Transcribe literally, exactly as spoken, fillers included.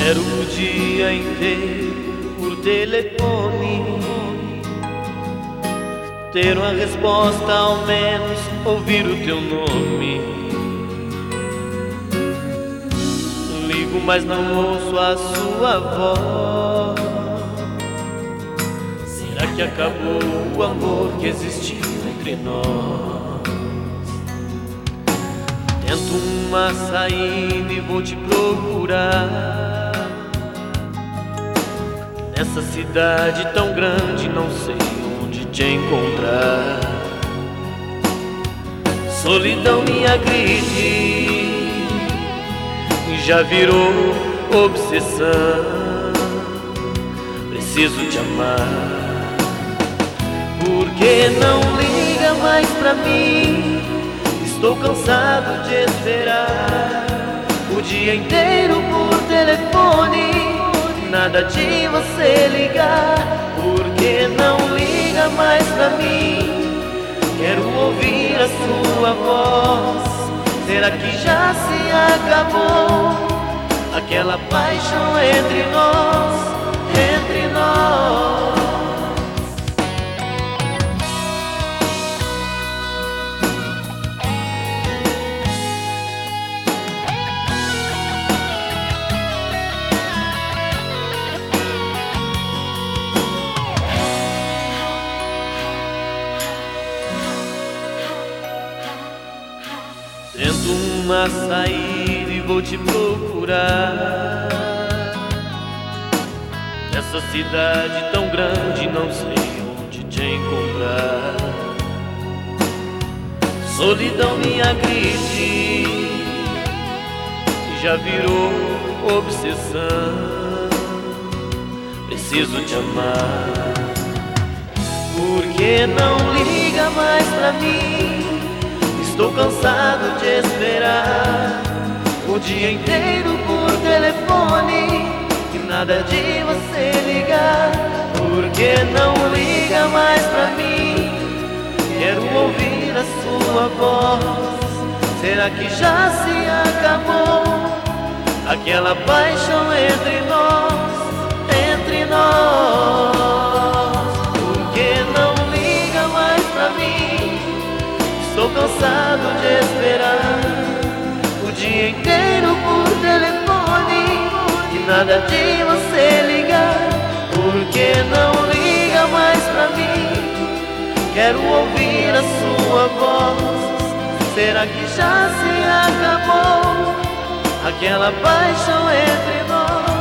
Quero o dia inteiro por telefone ter uma resposta, ao menos ouvir o teu nome. Ligo, mas não ouço a sua voz. Será que acabou o amor que existiu entre nós? Tento uma saída e vou te procurar. Nessa cidade tão grande não sei onde te encontrar. Solidão me agride e já virou obsessão. Preciso te amar. Por que não liga mais pra mim? Estou cansado de esperar o dia inteiro por telefone, nada de você ligar. Por que não liga mais pra mim? Quero ouvir a sua voz. Será que já se acabou aquela paixão entre nós, entre nós? Tento uma saída e vou te procurar. Nessa cidade tão grande não sei onde te encontrar. Solidão me agride e já virou obsessão. Preciso te amar. Por que não liga mais pra mim? Estou cansado de esperar o dia inteiro por telefone e nada de você ligar. Por que não liga mais pra mim? Quero ouvir a sua voz. Será que já se acabou aquela paixão entre nós, entre nós? Por que não liga mais pra mim? Estou cansado de esperar o dia inteiro por telefone e nada de você ligar. Por que não liga mais pra mim? Quero ouvir a sua voz. Será que já se acabou aquela paixão entre nós?